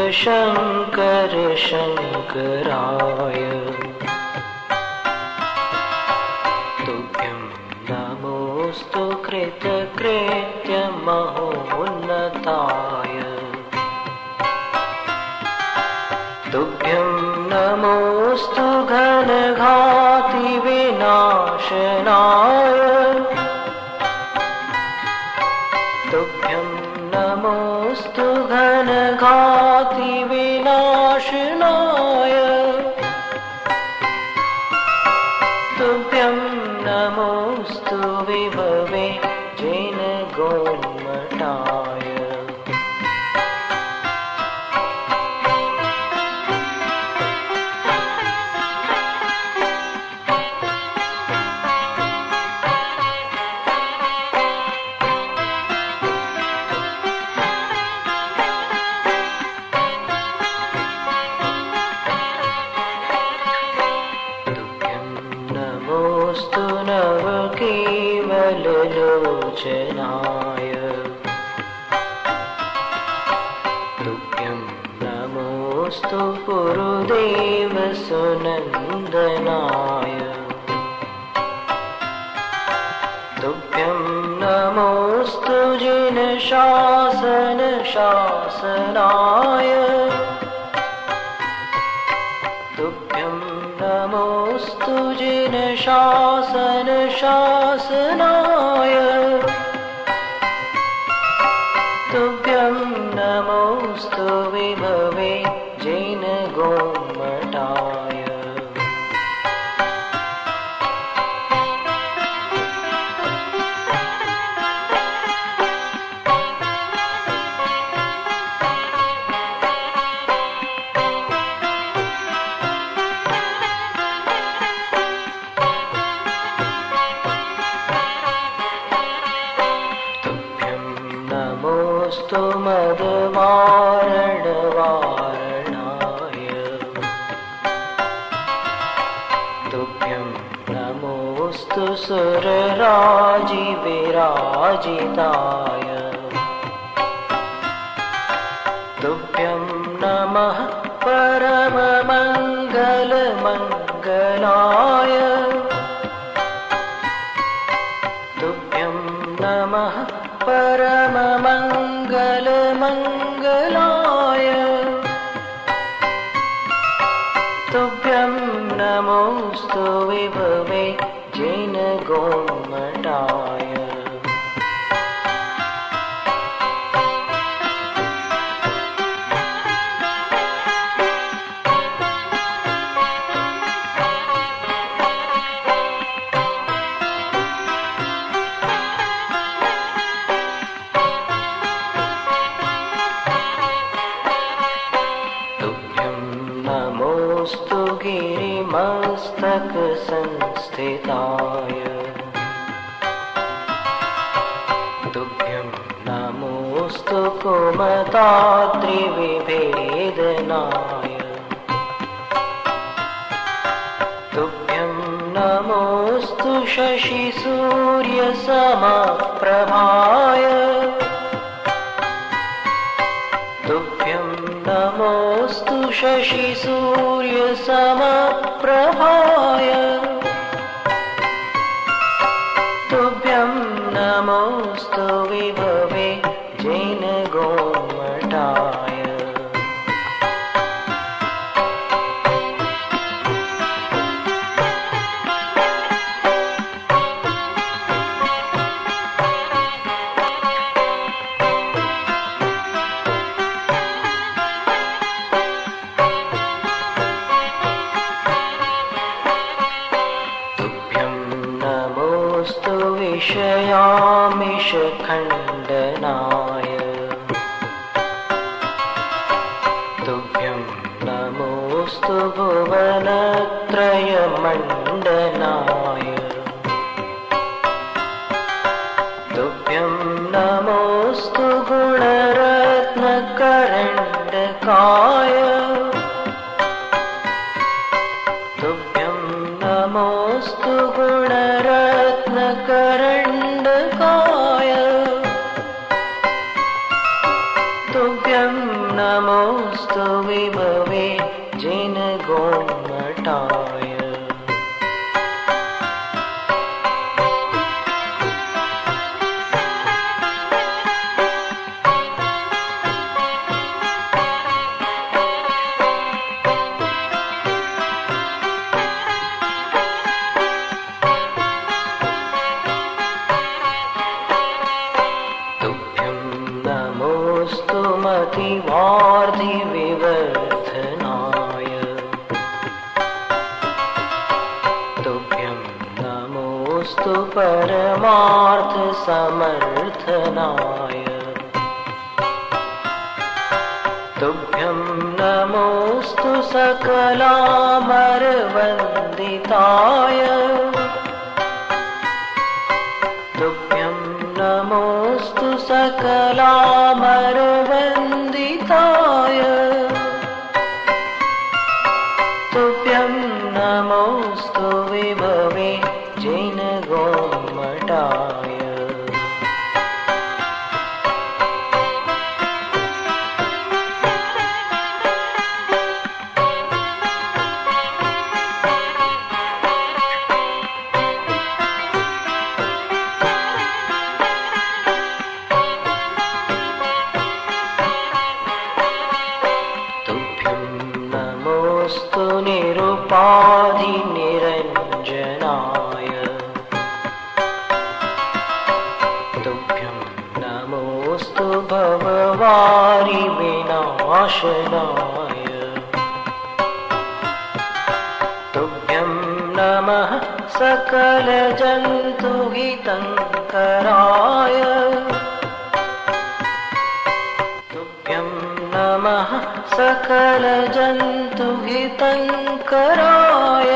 शङ्कर शङ्कराय तुभ्यं नमोऽस्तु कृतकृत्यमहोन्नताय तुभ्यं नमोऽस्तु घनघाति विनाशनाय तुभ्यं नमोऽस्तु घनघाति विनाशनाय तुभ्यं नमोऽस्तु विभवे जैनगोन्मठाय नमोऽस्तु नवकेवललोचनाय तुभ्यं नमोऽस्तु गुरुदेवसुनन्दनाय तुभ्यं नमोऽस्तु जिनशासनशासनाय तुभ्यं नमोऽस्तु जिनशासनशासनाय तुभ्यं नमोऽस्तु विभवे जैनगोन्मठाय नमोऽस्तु मदवारणवारणाय तुभ्यं नमोऽस्तु सुरराजिविराजिताय तुभ्यं नमः परममङ्गलमङ्गलाय तुभ्यं नमः परममङ्गलमङ्गलाय तुभ्यं नमोऽस्तु विभवे जैनगोन्मठाय नमोऽस्तु गिरिमस्तकसंस्थिताय तुभ्यं नमोऽस्तु कुमताद्रिविभेदनाय तुभ्यं नमोऽस्तु शशिसूर्यसमप्रभाय तुभ्यं नमोऽस्तु शशिसूर्यसमप्रभाय तुभ्यं नमोऽस्तु विभवे जैनगोन्मठाय नमोऽस्तु विषयामिषखण्डनाय तुभ्यं नमोऽस्तु भुवनत्रयमण्डनाय तुभ्यं नमोऽस्तु गुणरत्नकरण्डकाय तुभ्यं नमोऽस्तु गुणरत्नकरण्डकाय तुभ्यं नमोऽस्तु वार्धिविवर्धनाय तुभ्यं नमोऽस्तु परमार्थसमर्थनाय तुभ्यं नमोऽस्तु सकलामरवन्दिताय तुभ्यं नमोऽस्तु सकलामरवन्दिताय तुभ्यं नमोऽस्तु विभवे जैनगोमटाय निरुपाधिनिरञ्जनाय तुभ्यं नमोऽस्तु भववारिविनाशनाय तुभ्यं नमः सकलजन्तुहितङ्कराय तुभ्यं नमः सकलजन्तुहितङ्कराय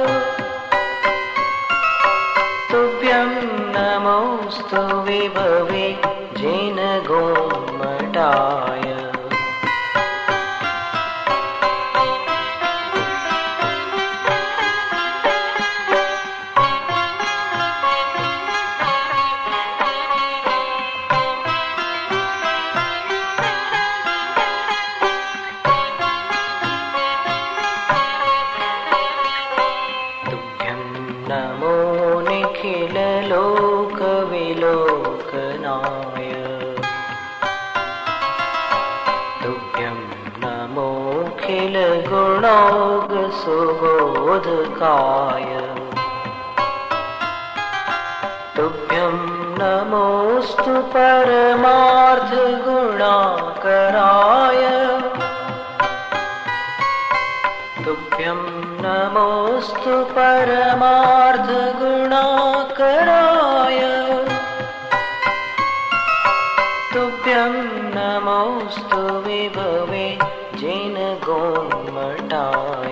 तुभ्यं नमोऽस्तु विभवे जैनगोमटाय नमो निखिललोकविलोकनाय तुभ्यं नमोऽखिलगुणौघसुबोधकाय तुभ्यं नमोऽस्तु परमार्थगुणाकराय तुभ्यं नमोऽस्तु परमार्थगुणाकराय तुभ्यं नमोऽस्तु विभवे जैनगोमटाय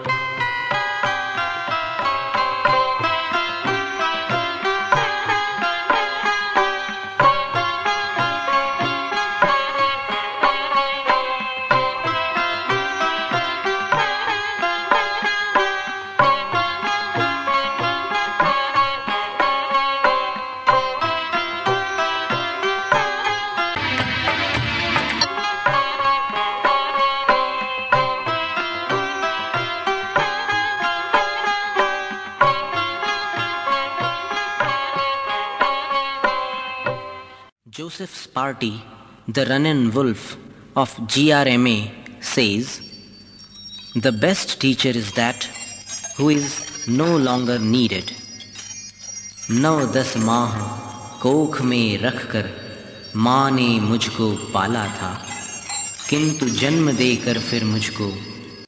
Joseph Sparty, the Running Wolf of GRMA, says, "The best teacher is that who is no longer needed. 9-10 माह कोख में रखकर माँ ने मुझको पाला था, किंतु जन्म देकर फिर मुझको